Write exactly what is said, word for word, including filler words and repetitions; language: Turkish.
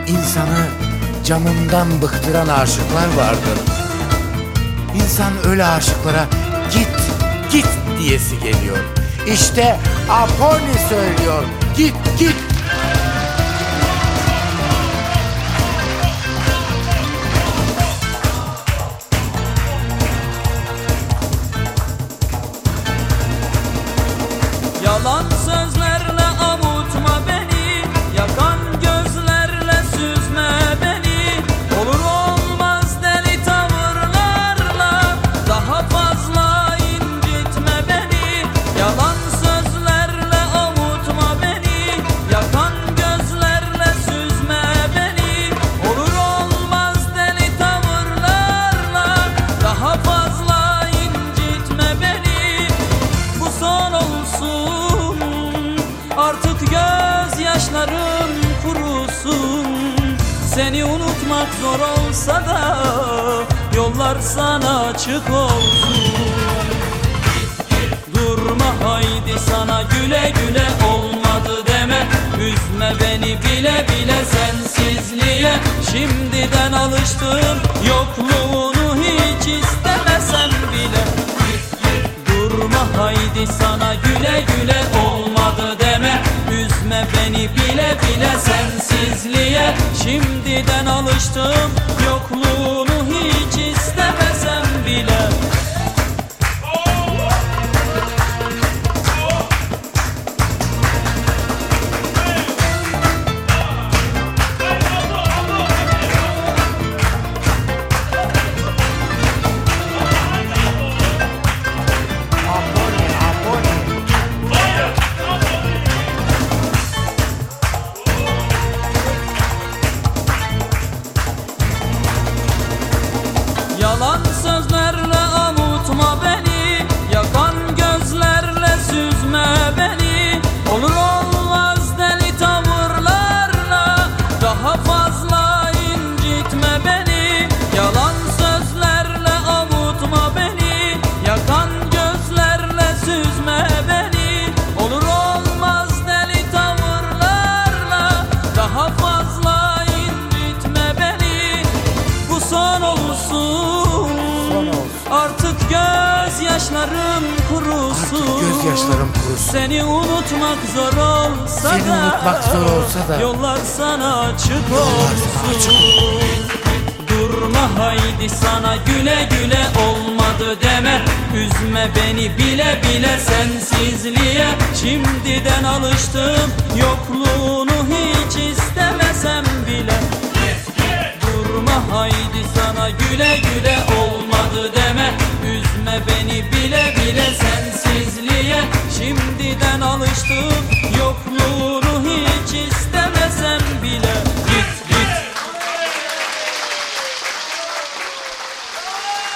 İnsanı canından bıktıran aşıklar vardır. İnsan öyle aşıklara git, git diyesi geliyor. İşte Apollo söylüyor, git, git. Yalan sözlerle avutma beni, yakan gözlerle süzme beni. Olur olmaz deli tavırlarla daha fazla incitme beni. Yalan sözlerle avutma beni, yakan gözlerle süzme beni. Olur olmaz deli tavırlarla daha fazla incitme beni. Bu son olsun, artık gözyaşlarım kurusun. Seni unutmak zor olsa da yollar sana açık olsun. Durma haydi sana güle güle olmadı deme. Üzme beni bile bile sensizliğe. Şimdiden alıştım yokluğunu hiç istemesem bile. Durma haydi sana güle güle olmadı deme. Üzme beni bile bile sensizliğe. Şimdiden alıştım yokluğunu hiç istemesem bile. Yalan sözlerle avutma beni, yakan gözlerle süzme beni. Olur olmaz deli tavırlarla daha fazla incitme beni. Yalan sözlerle avutma beni, yakan gözlerle süzme beni. Olur olmaz deli tavırlarla daha fazla incitme beni. Bu son olsun, artık gözyaşlarım kurusun. Artık gözyaşlarım kurusun. Seni unutmak zor olsa Seni da, unutmak zor olsa da yollar sana açık yollar sana olsun. açık. Durma haydi sana güle güle olmadı deme. Üzme beni bile bile sensizliğe. Şimdiden alıştım yokluğunu hiç istemesem bile. Durma haydi sana güle güle olmadı deme. Üzme beni bile bile sensizliğe. Şimdiden alıştım yok